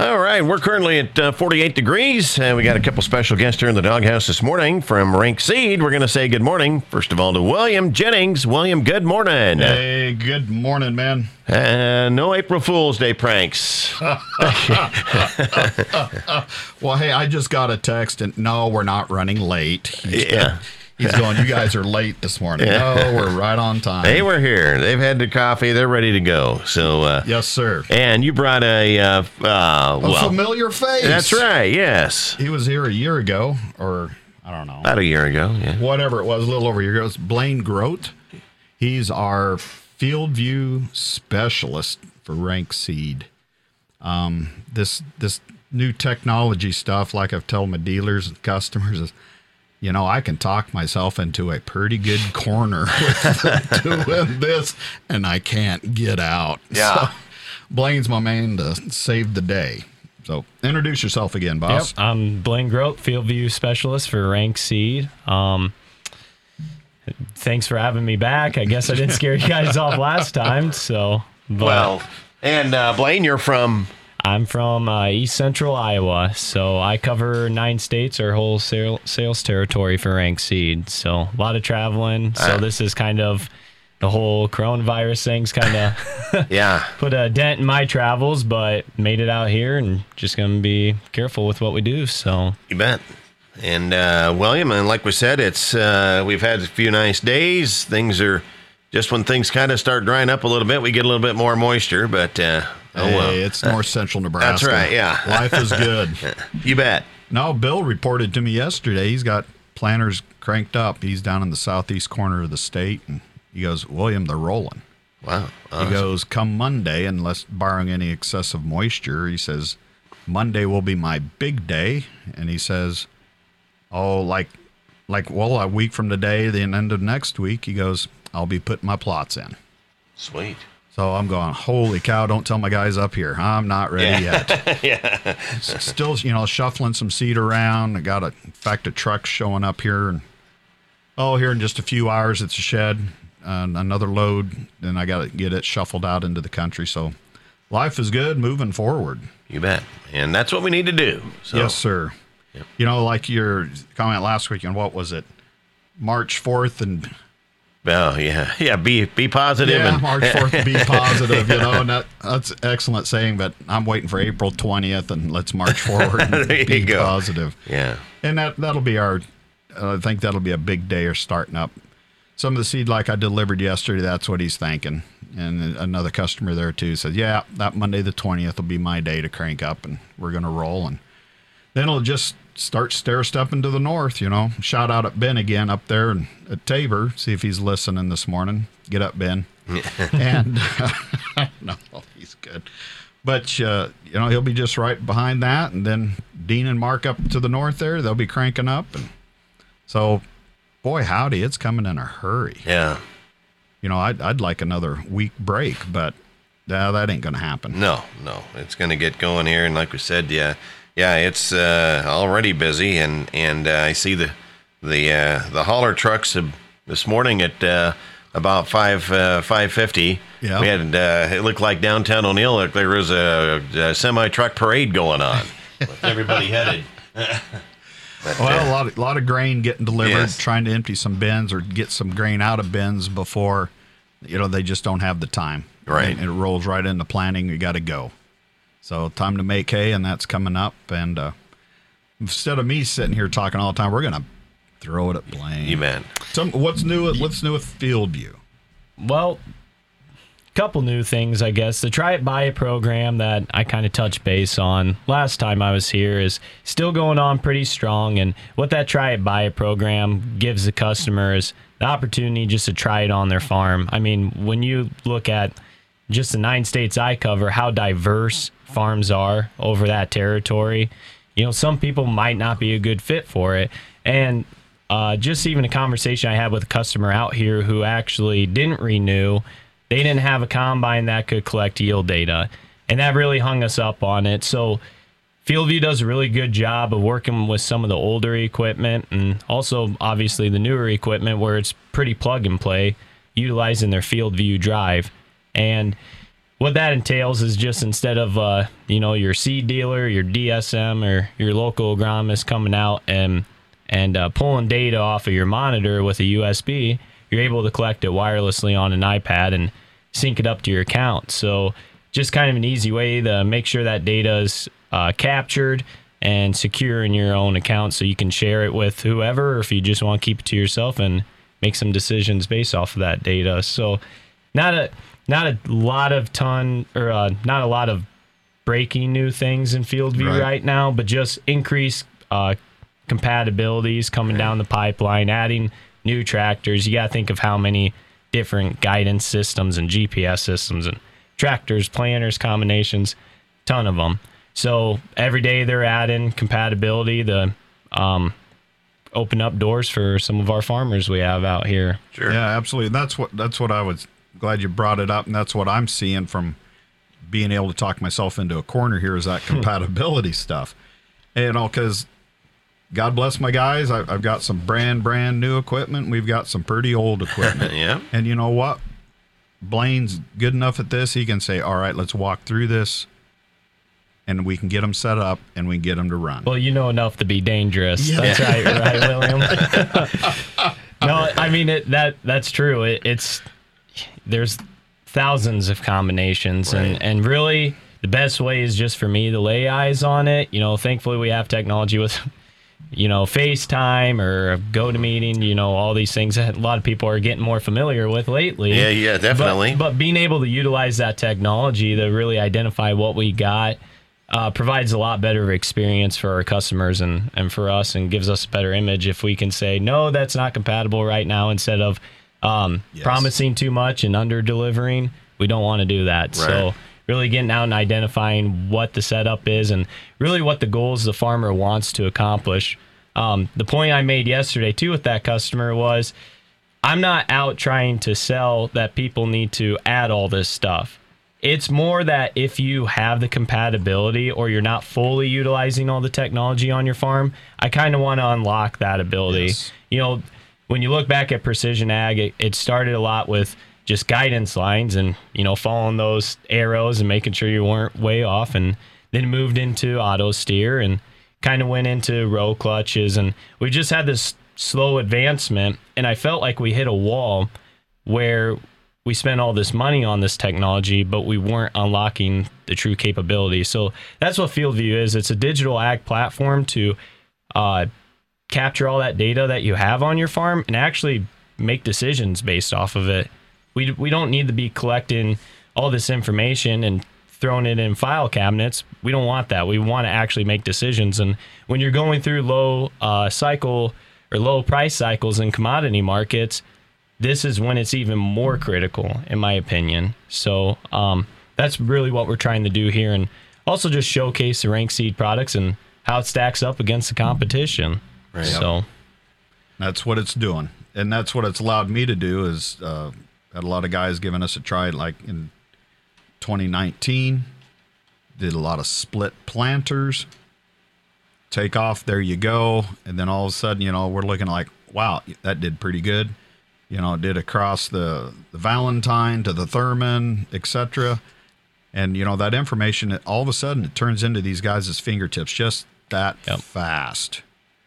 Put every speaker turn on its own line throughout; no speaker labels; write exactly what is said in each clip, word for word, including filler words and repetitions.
All right, we're currently at uh, forty-eight degrees, and we got a couple special guests here in the doghouse this morning from Rank Seed. We're going to say good morning, first of all, to William Jennings. William, good morning.
Hey, good morning, man.
Uh, no April Fool's Day pranks.
Well, hey, I just got a text, and no, we're not running late. He's
Yeah.
He's going, you guys are late this morning.
Yeah.
No, we're right on time.
They were here. They've had their coffee. They're ready to go. So, uh,
Yes, sir.
and you brought a, uh, uh,
A
well,
familiar face.
that's right, yes.
He was here a year ago, or I don't know.
About a year ago, yeah.
Whatever it was, a little over a year ago. It's Blaine Grote. He's our field view specialist for Rank Seed. Um, this this new technology stuff, like I've told my dealers and customers, is, you know, I can talk myself into a pretty good corner with doing this, and I can't get out.
Yeah.
So Blaine's my man to save the day. So introduce yourself again, boss.
Yep, I'm Blaine Grote, Field View Specialist for Rank Seed. Um, thanks for having me back. I guess I didn't scare you guys off last time. So, but
Well, and uh, Blaine, you're from...
I'm from uh, East Central Iowa, so I cover nine states, our whole sale, sales territory for Rank Seed. So a lot of traveling. So
Uh.
this is kind of the whole coronavirus thing's kind of
Yeah.
put a dent in my travels, but made it out here and just going to be careful with what we do. So
You bet. And uh, William, and like we said, it's uh, we've had a few nice days. Things are just when things kind of start drying up a little bit, we get a little bit more moisture. But uh, oh well,
Hey, it's north central Nebraska.
that's right. Yeah,
Life is good.
you bet.
No, Bill reported to me yesterday. He's got planters cranked up. He's down in the southeast corner of the state, and he goes, William, they're rolling.
Wow.
He
Awesome.
goes, come Monday, unless barring any excessive moisture, he says, Monday will be my big day. And he says, oh, like, like, well, a week from today, the end of next week, he goes, I'll be putting my plots in.
Sweet.
So I'm going, holy cow, don't tell my guys up here. I'm not ready
Yeah.
yet.
Yeah.
S- Still, you know, shuffling some seed around. I got, a, in fact, a truck showing up here. And, oh, here in just a few hours, it's a shed. Uh, another load. Then I got to get it shuffled out into the country. So life is good, moving forward.
You bet. And that's what we need to do. So,
Yes, sir.
Yep.
You know, like your comment last week, and what was it? March fourth and
Oh yeah. Yeah. Be be positive.
yeah,
and,
March fourth, be positive, you know, and that, that's excellent saying, but I'm waiting for April twentieth and let's march forward and
There you
be
go.
positive.
Yeah.
And that, that'll be our, uh, I think that'll be a big day or starting up. Some of the seed like I delivered yesterday, that's what he's thinking. And another customer there too said, yeah, that Monday the twentieth will be my day to crank up and we're going to roll. And then it'll just start stair-stepping to the north, you know. Shout out at Ben again up there and at Tabor, see if he's listening this morning. Get up, Ben. And no, he's good. But, uh, you know, he'll be just right behind that. And then Dean and Mark up to the north there, they'll be cranking up. And so, boy, howdy, it's coming in a hurry.
Yeah.
You know, I'd, I'd like another week break, but uh, that ain't going to happen.
No, no, it's going to get going here, and like we said, yeah, yeah, it's uh, already busy, and and uh, I see the the uh, the hauler trucks uh, this morning at uh, about five uh, five fifty.
Yeah.
We had uh, it looked like downtown O'Neill. Like there was a, a semi truck parade going on with everybody headed. But,
Well,
uh,
a lot of, lot of grain getting delivered,
Yes.
trying to empty some bins or get some grain out of bins before, you know, they just don't have the time.
Right.
And it rolls right into planning. You got to go. So time to make hay, and that's coming up. And uh, instead of me sitting here talking all the time, we're going to throw it at Blaine.
you bet.
Some, what's new? With, what's new with Field View?
well, couple new things, I guess. The Try It Buy It program that I kind of touched base on last time I was here is still going on pretty strong. And what that Try It Buy It program gives the customers the opportunity just to try it on their farm. I mean, when you look at just the nine states I cover, how diverse farms are over that territory, you know, some people might not be a good fit for it. And uh, just even a conversation I had with a customer out here who actually didn't renew. They didn't have a combine that could collect yield data, and that really hung us up on it. So FieldView does a really good job of working with some of the older equipment and also obviously the newer equipment where it's pretty plug and play, utilizing their FieldView drive. And what that entails is just instead of uh, you know, your seed dealer, your D S M, or your local agronomist coming out and and uh, pulling data off of your monitor with a U S B, you're able to collect it wirelessly on an iPad and sync it up to your account. So just kind of an easy way to make sure that data is uh, captured and secure in your own account, so you can share it with whoever, or if you just want to keep it to yourself and make some decisions based off of that data. So not a not a lot of ton or uh, not a lot of breaking new things in FieldView
Right.
right now, but just increased uh, compatibilities coming down the pipeline, adding new tractors. You got to think of how many different guidance systems and G P S systems and tractors, planters, combinations, ton of them. So every day they're adding compatibility to um, open up doors for some of our farmers we have out here.
Sure.
Yeah, absolutely. That's what that's what I was glad you brought it up, and that's what I'm seeing from being able to talk myself into a corner here is that compatibility stuff. And, you know, because God bless my guys, I, I've got some brand brand new equipment. We've got some pretty old equipment.
Yeah.
And you know what? Blaine's good enough at this. He can say, "All right, let's walk through this." And we can get them set up, and we can get them to run.
Well, you know enough to be dangerous.
Yeah.
That's right, right, William? No, I mean, it, that that's true. It, it's there's thousands of combinations,
Right.
and, and really the best way is just for me to lay eyes on it. You know, thankfully we have technology with, you know, FaceTime or GoToMeeting, you know, all these things that a lot of people are getting more familiar with lately.
Yeah, yeah, definitely.
But, but being able to utilize that technology to really identify what we got uh, provides a lot better experience for our customers and, and for us, and gives us a better image if we can say, no, that's not compatible right now, instead of um,
Yes.
promising too much and under delivering. We don't want to do that.
Right.
So really getting out and identifying what the setup is and really what the goals the farmer wants to accomplish. Um, the point I made yesterday too with that customer was, I'm not out trying to sell that people need to add all this stuff. It's more that if you have the compatibility or you're not fully utilizing all the technology on your farm, I kind of want to unlock that ability.
Yes.
You know, when you look back at precision ag, it, it started a lot with just guidance lines and, you know, following those arrows and making sure you weren't way off, and then moved into auto steer and kind of went into row clutches, and we just had this slow advancement, and I felt like we hit a wall where we spent all this money on this technology, but we weren't unlocking the true capability. So that's what FieldView is. It's a digital ag platform to uh, capture all that data that you have on your farm and actually make decisions based off of it. We we don't need to be collecting all this information and throwing it in file cabinets. We don't want that. We want to actually make decisions. And when you're going through low uh, cycle or low price cycles in commodity markets, this is when it's even more critical, in my opinion. So um, that's really what we're trying to do here, and also just showcase the Rank Seed products and how it stacks up against the competition.
Right.
So
That's what it's doing, and that's what it's allowed me to do. Is uh, had a lot of guys giving us a try, like in twenty nineteen. Did a lot of split planters. Take off, there you go, and then all of a sudden, you know, we're looking like, wow, that did pretty good. You know, it did across the, the Valentine to the Thurman, et cetera. And, you know, that information, all of a sudden, it turns into these guys' fingertips just that
Yep.
fast.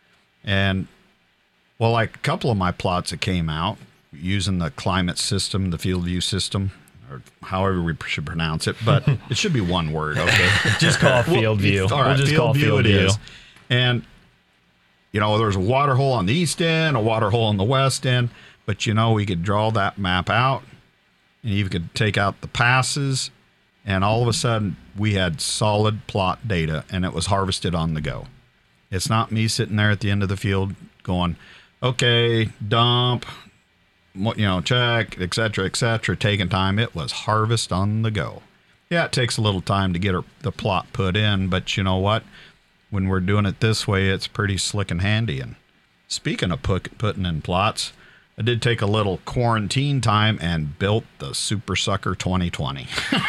And, well, like a couple of my plots that came out using the climate system, the FieldView system, or however we should pronounce it, but it should be one word, okay?
just call it FieldView.
All right,
we'll just call it
FieldView it
FieldView.
is. And, you know, there's a water hole on the east end, a water hole on the west end, but, you know, we could draw that map out, and you could take out the passes, and all of a sudden we had solid plot data, and it was harvested on the go. It's not me sitting there at the end of the field going, okay, dump, you know, check, et cetera, et cetera, taking time. It was harvest on the go. Yeah, it takes a little time to get the plot put in, but you know what? When we're doing it this way, it's pretty slick and handy. And speaking of put, putting in plots, I did take a little quarantine time and built the Super Sucker twenty twenty.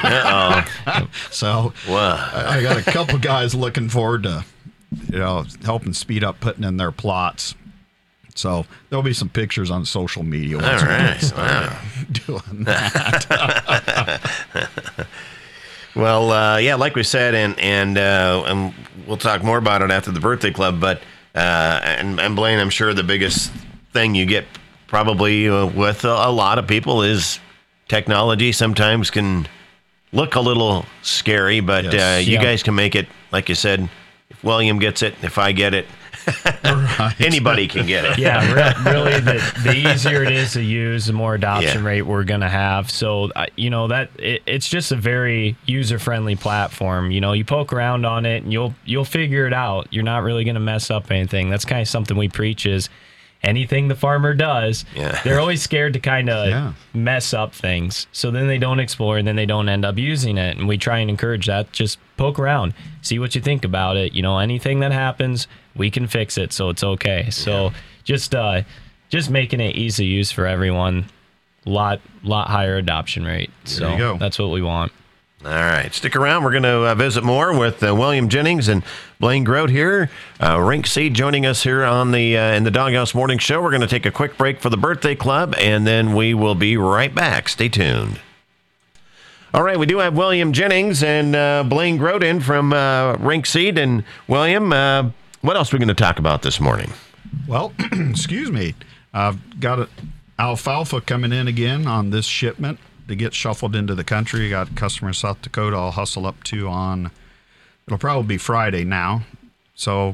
Uh-oh.
So
Wow.
I, I got a couple guys looking forward to, you know, helping speed up putting in their plots. So there'll be some pictures on social media.
All
once we
right.
start
Wow.
doing that.
Well, uh, yeah, like we said, and and uh, and we'll talk more about it after the birthday club. But uh, and, and Blaine, I'm sure the biggest thing you get probably uh, with a, a lot of people is technology. Sometimes can look a little scary, but
Yes.
uh, you
Yeah.
guys can make it. Like you said, if William gets it, if I get it,
Right.
anybody can get it.
Yeah, re- really, the, the easier it is to use, the more adoption
Yeah.
rate we're going to have. So, uh, you know, that it, it's just a very user-friendly platform. You know, you poke around on it and you'll you'll figure it out. You're not really going to mess up anything. That's kind of something we preach is anything the farmer does,
Yeah.
they're always scared to kind of
Yeah.
mess up things. So then they don't explore and then they don't end up using it. And we try and encourage that. Just poke around, see what you think about it. You know, anything that happens, we can fix it. So it's okay. So just, uh, just making it easy to use for everyone. Lot, lot higher adoption rate. So
you go.
that's what we want.
All right, stick around. We're going to uh, visit more with uh, William Jennings and Blaine Grote here. Uh, Rink Seed joining us here on the uh, in the Doghouse Morning Show. We're going to take a quick break for the birthday club, and then we will be right back. Stay tuned. All right, we do have William Jennings and uh, Blaine Grote in from uh, Rink Seed. And William, uh, what else are we going to talk about this morning?
Well, excuse me. I've got a, alfalfa coming in again on this shipment to get shuffled into the country. Got a customer in South Dakota I'll hustle up to on, it'll probably be Friday now. So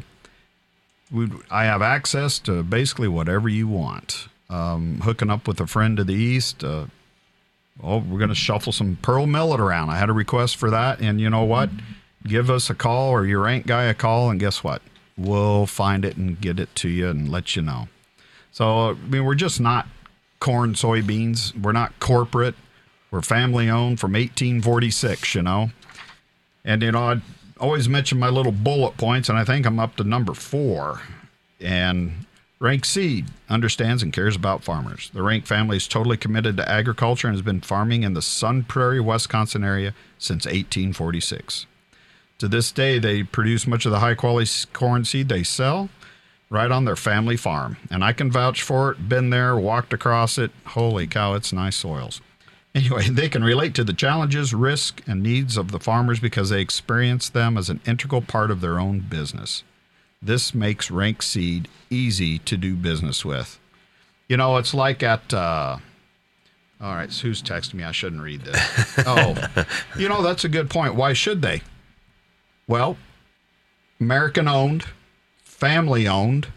we, I have access to basically whatever you want. Um, hooking up with a friend to the east. Uh, oh, we're going to shuffle some pearl millet around. I had a request for that. And you know what? Give us a call or your rank guy a call, and guess what? We'll find it and get it to you and let you know. So, I mean, we're just not corn, soybeans. We're not corporate. We're family owned from eighteen forty-six, you know. And, you know, I always mention my little bullet points, and I think I'm up to number four. And Rank Seed understands and cares about farmers. The Rank family is totally committed to agriculture and has been farming in the Sun Prairie, Wisconsin area since eighteen forty-six. To this day, they produce much of the high-quality corn seed they sell right on their family farm. And I can vouch for it. Been there, walked across it. Holy cow, it's nice soils. Anyway, they can relate to the challenges, risks, and needs of the farmers because they experience them as an integral part of their own business. This makes Rank Seed easy to do business with. You know, it's like at, uh, all right, so who's texting me? I shouldn't read this. Oh, you know, that's a good point. Why should they? Well, American owned, family owned.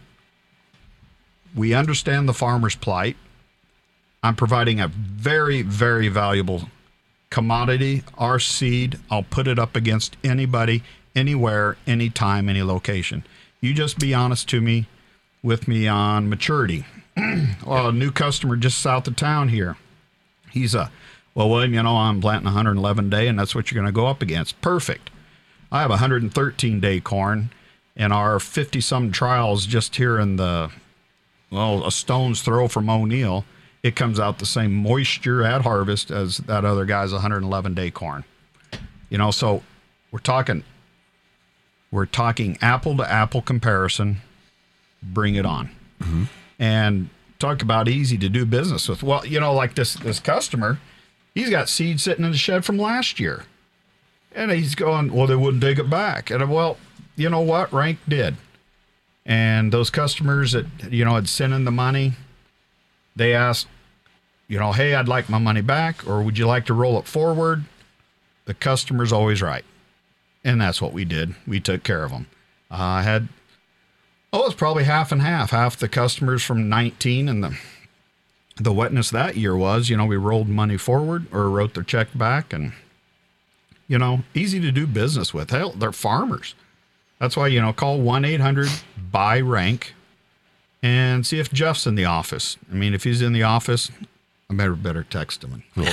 We understand the farmer's plight. I'm providing a very, very valuable commodity, our seed. I'll put it up against anybody, anywhere, anytime, any location. You just be honest to me, with me on maturity. Well, a new customer just south of town here. He's a, well, William, you know, I'm planting one hundred eleven day, and that's what you're going to go up against. Perfect. I have one hundred thirteen day corn, and our fifty-some trials just here in the, well, a stone's throw from O'Neill. It comes out the same moisture at harvest as that other guy's one hundred eleven day corn. You know, so we're talking, we're talking apple to apple comparison. Bring it on. Mm-hmm. And talk about easy to do business with. Well, you know, like this, this customer, he's got seed sitting in the shed from last year. And he's going, well, they wouldn't take it back. And I, well, you know what? Rank did. And those customers that, you know, had sent in the money, they asked, you know, hey, I'd like my money back, or would you like to roll it forward? The customer's always right. And that's what we did. We took care of them. Uh, I had, oh, it's probably half and half. Half the customers from nineteen, and the the wetness that year was, you know, we rolled money forward or wrote their check back, and, you know, easy to do business with. Hell, they're farmers. That's why, you know, call one eight hundred buy rank and see if Jeff's in the office. I mean, if he's in the office, I better better text him. We're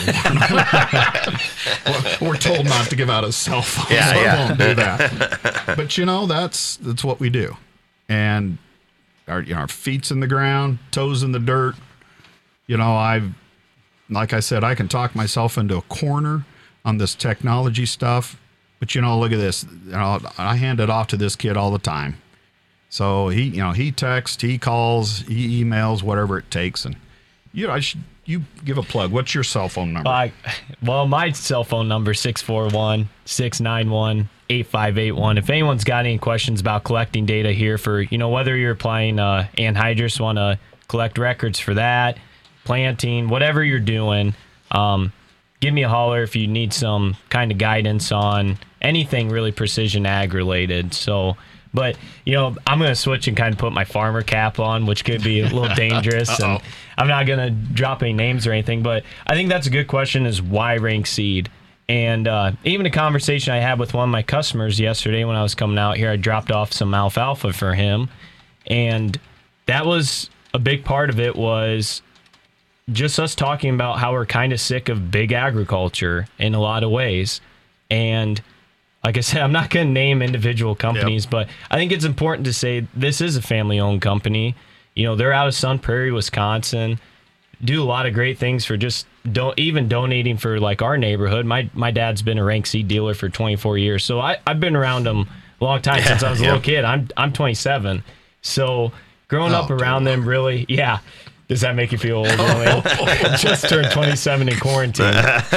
told not to give out his cell phone,
Yeah,
so
yeah.
I won't do that. But, you know, that's that's what we do. And our, you know, our feet's in the ground, toes in the dirt. You know, I've, like I said, I can talk myself into a corner on this technology stuff. But, you know, look at this. You know, I hand it off to this kid all the time. So he, you know, he texts, he calls, he emails, whatever it takes. And, you know, I should, you give a plug. What's your cell phone number?
Uh, well, my cell phone number is six four one, six nine one, eight five eight one. If anyone's got any questions about collecting data here for, you know, whether you're applying uh, anhydrous, want to collect records for that, planting, whatever you're doing, um, give me a holler if you need some kind of guidance on anything really precision ag related. So, but, you know, I'm going to switch and kind of put my farmer cap on, which could be a little dangerous. And I'm not going to drop any names or anything, but I think that's a good question is why rank seed? And uh, even a conversation I had with one of my customers yesterday when I was coming out here, I dropped off some alfalfa for him. And that was a big part of it was just us talking about how we're kind of sick of big agriculture in a lot of ways. And like I said, I'm not going to name individual companies, yep. but I think it's important to say this is a family-owned company. You know, they're out of Sun Prairie, Wisconsin, do a lot of great things for just don't even donating for like our neighborhood. My my dad's been a rank seed dealer for twenty-four years, so I, I've been around them a long time since I was a yep. little kid. I'm I'm twenty-seven, so growing oh, up around them really, yeah. Does that make you feel old? Really? Just turned twenty-seven in quarantine.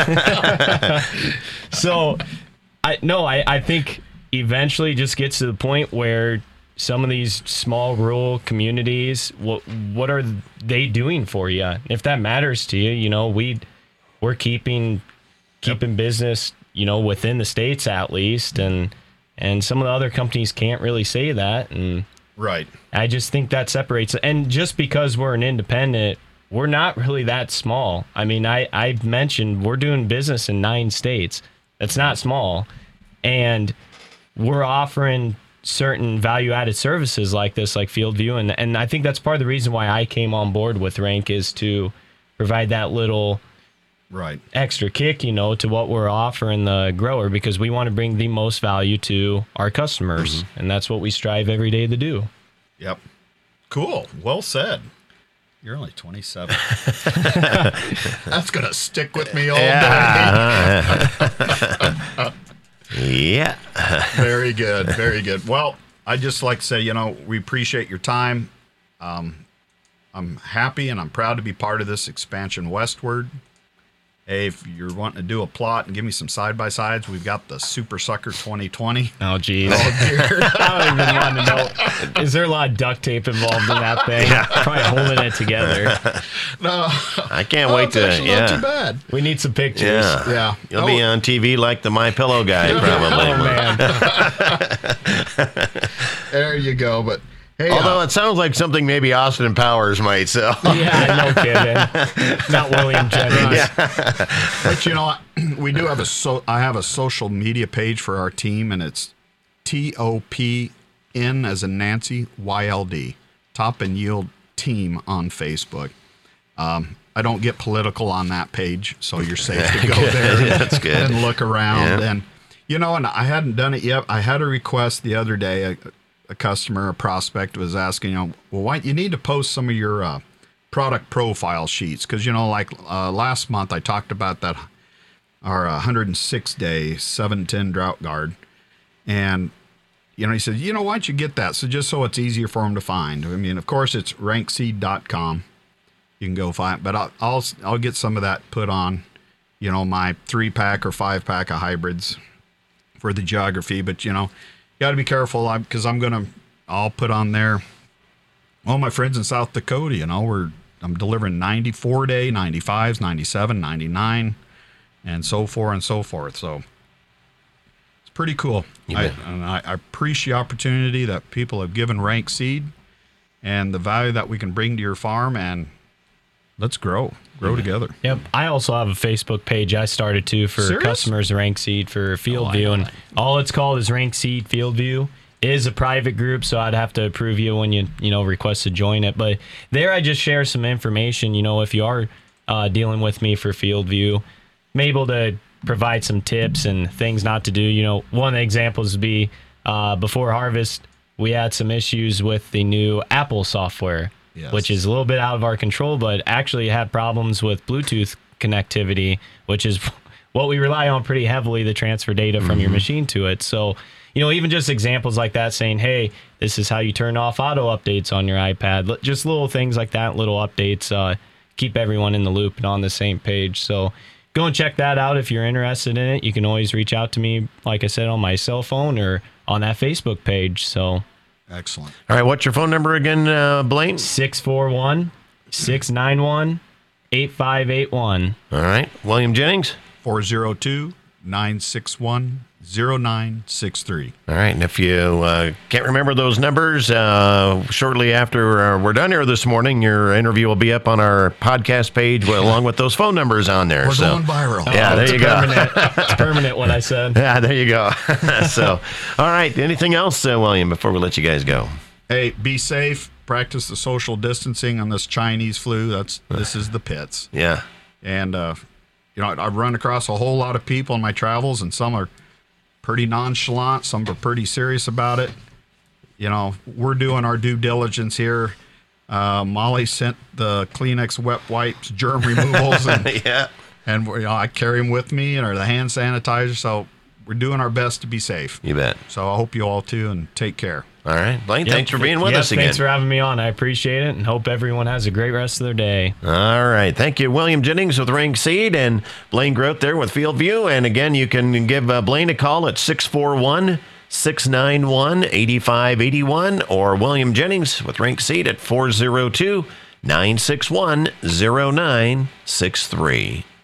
So. I, no, I, I think eventually it just gets to the point where some of these small rural communities, what what are they doing for you? If that matters to you, you know, we we're keeping keeping yep. business, you know, within the states at least, and and some of the other companies can't really say that, and
right.
I just think that separates. And just because we're an independent, we're not really that small. I mean, I I mentioned we're doing business in nine states. That's not small. And we're offering certain value-added services like this, like Field View. And, and I think that's part of the reason why I came on board with Rank is to provide that little
right
extra kick, you know, to what we're offering the grower, because we want to bring the most value to our customers. Mm-hmm. And that's what we strive every day to do.
Yep. Cool. Well said. You're only twenty-seven. That's going to stick with me all
yeah. day. yeah.
Very good. Very good. Well, I'd just like to say, you know, we appreciate your time. Um, I'm happy and I'm proud to be part of this expansion westward. Hey, if you're wanting to do a plot and give me some side-by-sides, we've got the Super Sucker twenty twenty.
Oh, geez. Oh, dear. I don't even want to know. Is there a lot of duct tape involved in that thing? Yeah. Probably holding it together.
No.
I can't
oh,
wait to, yeah.
Not too bad.
We need some pictures.
Yeah.
yeah.
You'll
oh.
be on T V like the My Pillow guy,
probably. Oh, man.
There you go, but... Hey,
Although
uh,
it sounds like something maybe Austin Powers might sell.
Yeah, no kidding. Not William Jennings.
Yeah. But you know what? We do have a so I have a social media page for our team, and it's T O P N as in Nancy Y L D, Top and Yield Team on Facebook. Um, I don't get political on that page, so you're safe to go there
yeah, that's good.
and look around.
Yeah.
And you know, and I hadn't done it yet. I had a request the other day. A, a customer, a prospect was asking, you know, well, why you need to post some of your uh, product profile sheets, because you know, like uh, last month I talked about that our uh, one hundred six day seven ten drought guard, and you know, he said, you know, why don't you get that? So just so it's easier for them to find. I mean, of course, it's rank seed dot com. You can go find, but I'll, I'll I'll get some of that put on, you know, my three pack or five pack of hybrids for the geography. But you know, got to be careful because I'm gonna I'll put on there all my friends in South Dakota. You know, we're I'm delivering ninety-four day, ninety-fives, ninety-seven, ninety-nine, and so forth and so forth. So it's pretty cool. I, and I, I appreciate the opportunity that people have given Rank Seed and the value that we can bring to your farm, and let's grow, grow mm-hmm. together.
Yep. I also have a Facebook page I started too for
Serious?
customers of Rank Seed for Field
oh,
View, and all it's called is Rank Seed Field View. It is a private group, so I'd have to approve you when you you know request to join it. But there, I just share some information. You know, if you are uh, dealing with me for Field View, I'm able to provide some tips and things not to do. You know, one of the examples would be uh, before harvest, we had some issues with the new Apple software. Yes. Which is a little bit out of our control, but actually had problems with Bluetooth connectivity, which is what we rely on pretty heavily to transfer data from mm-hmm. your machine to it. So, you know, even just examples like that saying, hey, this is how you turn off auto updates on your iPad. Just little things like that, little updates uh, keep everyone in the loop and on the same page. So go and check that out if you're interested in it. You can always reach out to me, like I said, on my cell phone or on that Facebook page. So
Excellent.
All right, what's your phone number again, uh, Blaine?
six four one, six nine one, eight five eight one.
All right, William Jennings?
four oh two, nine six one, oh nine six three.
All right, and if you uh, can't remember those numbers, uh, shortly after uh, we're done here this morning, your interview will be up on our podcast page with, along with those phone numbers on there.
We're
so,
going viral.
Yeah,
Oh,
there
it's
you go.
permanent. It's permanent what I said.
Yeah, there you go. So, all right, anything else, uh, William, before we let you guys go?
Hey, be safe. Practice the social distancing on this Chinese flu. That's This is the pits.
Yeah.
And, uh, you know, I've run across a whole lot of people in my travels, and some are pretty nonchalant. Some are pretty serious about it. You know, we're doing our due diligence here. Uh, Molly sent the Kleenex wet wipes, germ removals, and,
Yeah.
and you know, I carry them with me, and or the hand sanitizer. So we're doing our best to be safe.
You bet.
So I hope you all too, and take care.
All right, Blaine,
Yep.
thanks for being with
Yep,
us again.
Thanks for having me on. I appreciate it and hope everyone has a great rest of their day.
All right. Thank you, William Jennings with Ring Seed and Blaine Grote there with Field View. And again, you can give uh, Blaine a call at six four one, six nine one, eight five eight one or William Jennings with Ring Seed at four oh two, nine six one, oh nine six three.